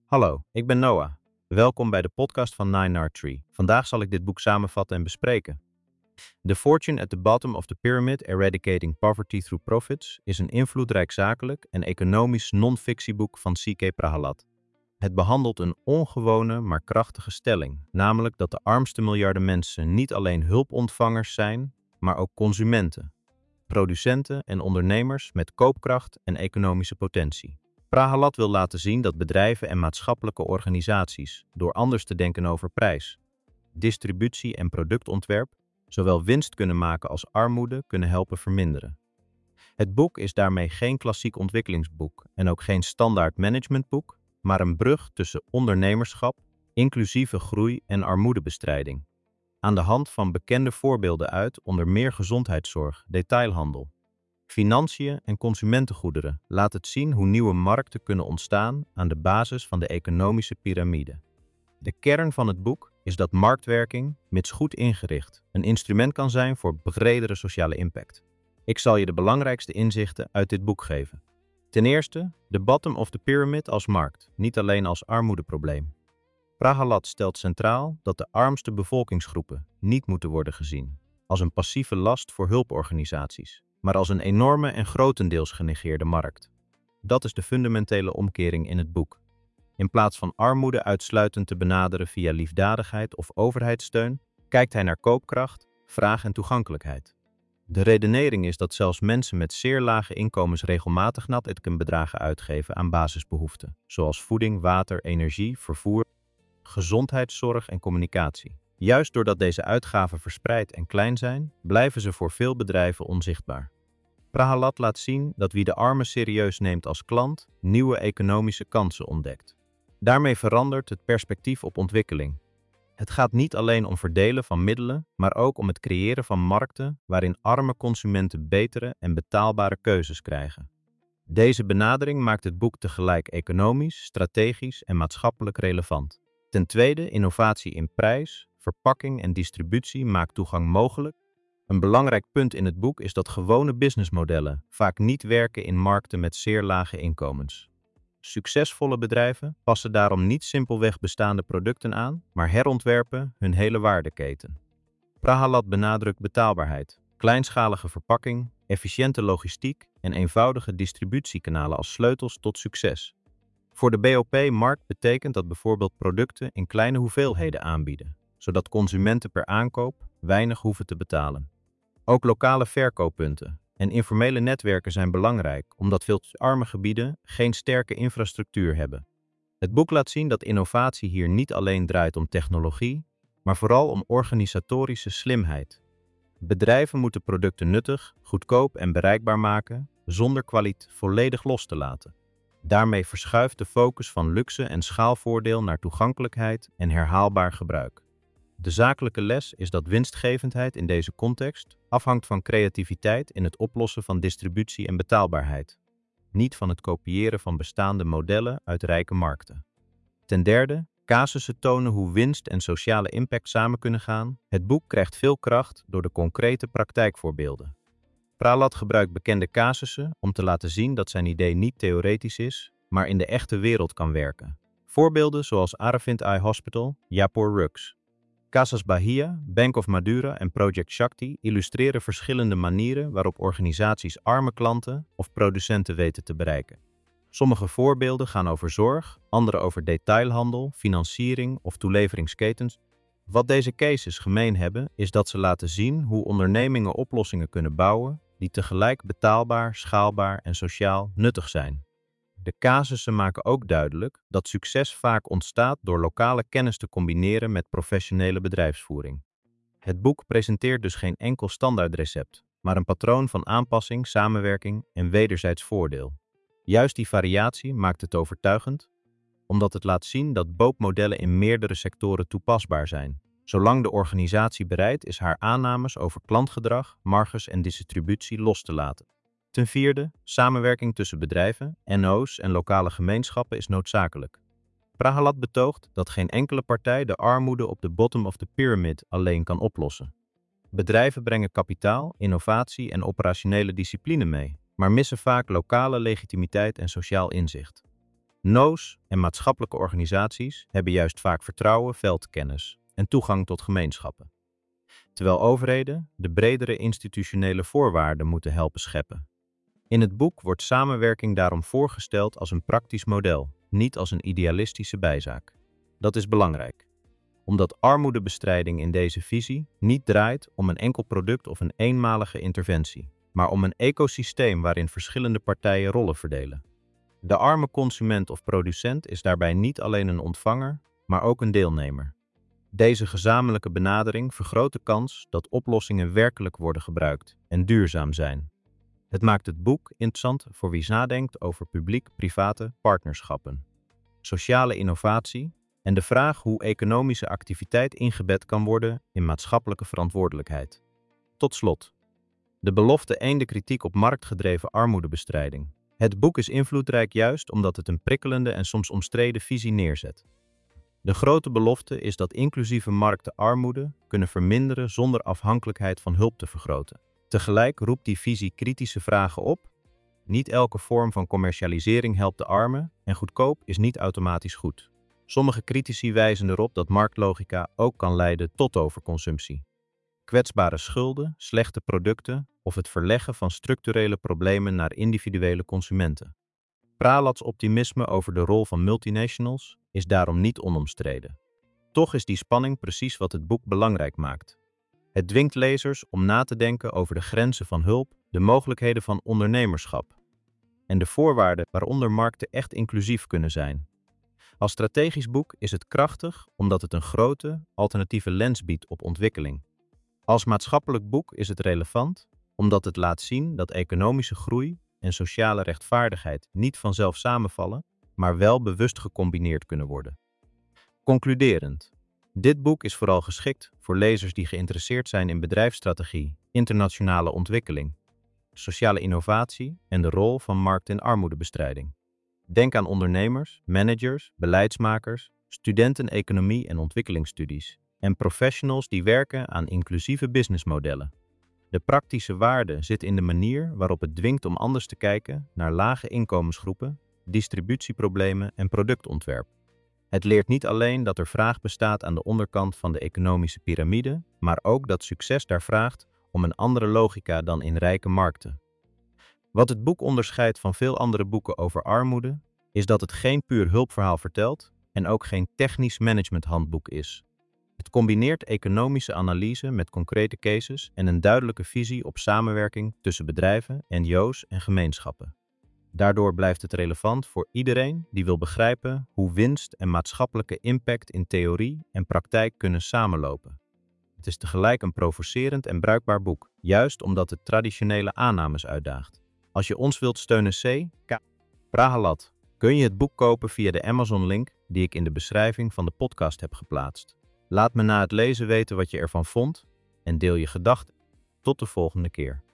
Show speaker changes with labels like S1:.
S1: Hallo, ik ben Noah. Welkom bij de podcast van 9R3. Vandaag zal ik dit boek samenvatten en bespreken. The Fortune at the Bottom of the Pyramid: Eradicating Poverty Through Profits is een invloedrijk zakelijk en economisch non-fictieboek van C.K. Prahalad. Het behandelt een ongewone maar krachtige stelling, namelijk dat de armste miljarden mensen niet alleen hulpontvangers zijn, maar ook consumenten, producenten en ondernemers met koopkracht en economische potentie. Prahalad wil laten zien dat bedrijven en maatschappelijke organisaties, door anders te denken over prijs, distributie en productontwerp, zowel winst kunnen maken als armoede kunnen helpen verminderen. Het boek is daarmee geen klassiek ontwikkelingsboek en ook geen standaard managementboek, maar een brug tussen ondernemerschap, inclusieve groei en armoedebestrijding. Aan de hand van bekende voorbeelden uit onder meer gezondheidszorg, detailhandel, financiën en consumentengoederen laat het zien hoe nieuwe markten kunnen ontstaan aan de basis van de economische piramide. De kern van het boek is dat marktwerking, mits goed ingericht, een instrument kan zijn voor bredere sociale impact. Ik zal je de belangrijkste inzichten uit dit boek geven. Ten eerste, de bottom of the pyramid als markt, niet alleen als armoedeprobleem. Prahalad stelt centraal dat de armste bevolkingsgroepen niet moeten worden gezien als een passieve last voor hulporganisaties, maar als een enorme en grotendeels genegeerde markt. Dat is de fundamentele omkering in het boek. In plaats van armoede uitsluitend te benaderen via liefdadigheid of overheidssteun, kijkt hij naar koopkracht, vraag en toegankelijkheid. De redenering is dat zelfs mensen met zeer lage inkomens regelmatig bedragen uitgeven aan basisbehoeften, zoals voeding, water, energie, vervoer, gezondheidszorg en communicatie. Juist doordat deze uitgaven verspreid en klein zijn, blijven ze voor veel bedrijven onzichtbaar. Prahalad laat zien dat wie de armen serieus neemt als klant, nieuwe economische kansen ontdekt. Daarmee verandert het perspectief op ontwikkeling. Het gaat niet alleen om verdelen van middelen, maar ook om het creëren van markten waarin arme consumenten betere en betaalbare keuzes krijgen. Deze benadering maakt het boek tegelijk economisch, strategisch en maatschappelijk relevant. Ten tweede, innovatie in prijs, verpakking en distributie maakt toegang mogelijk. Een belangrijk punt in het boek is dat gewone businessmodellen vaak niet werken in markten met zeer lage inkomens. Succesvolle bedrijven passen daarom niet simpelweg bestaande producten aan, maar herontwerpen hun hele waardeketen. Prahalad benadrukt betaalbaarheid, kleinschalige verpakking, efficiënte logistiek en eenvoudige distributiekanalen als sleutels tot succes. Voor de BOP-markt betekent dat bijvoorbeeld producten in kleine hoeveelheden aanbieden, zodat consumenten per aankoop weinig hoeven te betalen. Ook lokale verkooppunten en informele netwerken zijn belangrijk, omdat veel arme gebieden geen sterke infrastructuur hebben. Het boek laat zien dat innovatie hier niet alleen draait om technologie, maar vooral om organisatorische slimheid. Bedrijven moeten producten nuttig, goedkoop en bereikbaar maken, zonder kwaliteit volledig los te laten. Daarmee verschuift de focus van luxe en schaalvoordeel naar toegankelijkheid en herhaalbaar gebruik. De zakelijke les is dat winstgevendheid in deze context afhangt van creativiteit in het oplossen van distributie en betaalbaarheid, niet van het kopiëren van bestaande modellen uit rijke markten. Ten derde, casussen tonen hoe winst en sociale impact samen kunnen gaan. Het boek krijgt veel kracht door de concrete praktijkvoorbeelden. Prahalad gebruikt bekende casussen om te laten zien dat zijn idee niet theoretisch is, maar in de echte wereld kan werken. Voorbeelden zoals Aravind Eye Hospital, Jaipur Rugs, Casas Bahia, Bank of Madura en Project Shakti illustreren verschillende manieren waarop organisaties arme klanten of producenten weten te bereiken. Sommige voorbeelden gaan over zorg, andere over detailhandel, financiering of toeleveringsketens. Wat deze cases gemeen hebben, is dat ze laten zien hoe ondernemingen oplossingen kunnen bouwen die tegelijk betaalbaar, schaalbaar en sociaal nuttig zijn. De casussen maken ook duidelijk dat succes vaak ontstaat door lokale kennis te combineren met professionele bedrijfsvoering. Het boek presenteert dus geen enkel standaardrecept, maar een patroon van aanpassing, samenwerking en wederzijds voordeel. Juist die variatie maakt het overtuigend, omdat het laat zien dat BOP-modellen in meerdere sectoren toepasbaar zijn, zolang de organisatie bereid is haar aannames over klantgedrag, marges en distributie los te laten. Ten vierde, samenwerking tussen bedrijven, NO's en lokale gemeenschappen is noodzakelijk. Prahalad betoogt dat geen enkele partij de armoede op de bottom of the pyramid alleen kan oplossen. Bedrijven brengen kapitaal, innovatie en operationele discipline mee, maar missen vaak lokale legitimiteit en sociaal inzicht. NO's en maatschappelijke organisaties hebben juist vaak vertrouwen, veldkennis en toegang tot gemeenschappen, terwijl overheden de bredere institutionele voorwaarden moeten helpen scheppen. In het boek wordt samenwerking daarom voorgesteld als een praktisch model, niet als een idealistische bijzaak. Dat is belangrijk, omdat armoedebestrijding in deze visie niet draait om een enkel product of een eenmalige interventie, maar om een ecosysteem waarin verschillende partijen rollen verdelen. De arme consument of producent is daarbij niet alleen een ontvanger, maar ook een deelnemer. Deze gezamenlijke benadering vergroot de kans dat oplossingen werkelijk worden gebruikt en duurzaam zijn. Het maakt het boek interessant voor wie nadenkt over publiek-private partnerschappen, sociale innovatie en de vraag hoe economische activiteit ingebed kan worden in maatschappelijke verantwoordelijkheid. Tot slot, de belofte 1: de kritiek op marktgedreven armoedebestrijding. Het boek is invloedrijk juist omdat het een prikkelende en soms omstreden visie neerzet. De grote belofte is dat inclusieve markten armoede kunnen verminderen zonder afhankelijkheid van hulp te vergroten. Tegelijk roept die visie kritische vragen op. Niet elke vorm van commercialisering helpt de armen en goedkoop is niet automatisch goed. Sommige critici wijzen erop dat marktlogica ook kan leiden tot overconsumptie. Kwetsbare schulden, slechte producten of het verleggen van structurele problemen naar individuele consumenten. Pralats optimisme over de rol van multinationals is daarom niet onomstreden. Toch is die spanning precies wat het boek belangrijk maakt. Het dwingt lezers om na te denken over de grenzen van hulp, de mogelijkheden van ondernemerschap en de voorwaarden waaronder markten echt inclusief kunnen zijn. Als strategisch boek is het krachtig omdat het een grote, alternatieve lens biedt op ontwikkeling. Als maatschappelijk boek is het relevant omdat het laat zien dat economische groei en sociale rechtvaardigheid niet vanzelf samenvallen, maar wel bewust gecombineerd kunnen worden. Concluderend. Dit boek is vooral geschikt voor lezers die geïnteresseerd zijn in bedrijfsstrategie, internationale ontwikkeling, sociale innovatie en de rol van markt- en armoedebestrijding. Denk aan ondernemers, managers, beleidsmakers, studenten economie en ontwikkelingsstudies en professionals die werken aan inclusieve businessmodellen. De praktische waarde zit in de manier waarop het dwingt om anders te kijken naar lage inkomensgroepen, distributieproblemen en productontwerp. Het leert niet alleen dat er vraag bestaat aan de onderkant van de economische piramide, maar ook dat succes daar vraagt om een andere logica dan in rijke markten. Wat het boek onderscheidt van veel andere boeken over armoede, is dat het geen puur hulpverhaal vertelt en ook geen technisch managementhandboek is. Het combineert economische analyse met concrete cases en een duidelijke visie op samenwerking tussen bedrijven, NGO's en gemeenschappen. Daardoor blijft het relevant voor iedereen die wil begrijpen hoe winst en maatschappelijke impact in theorie en praktijk kunnen samenlopen. Het is tegelijk een provocerend en bruikbaar boek, juist omdat het traditionele aannames uitdaagt. Als je ons wilt steunen, Prahalat, kun je het boek kopen via de Amazon-link die ik in de beschrijving van de podcast heb geplaatst. Laat me na het lezen weten wat je ervan vond en deel je gedachten. Tot de volgende keer.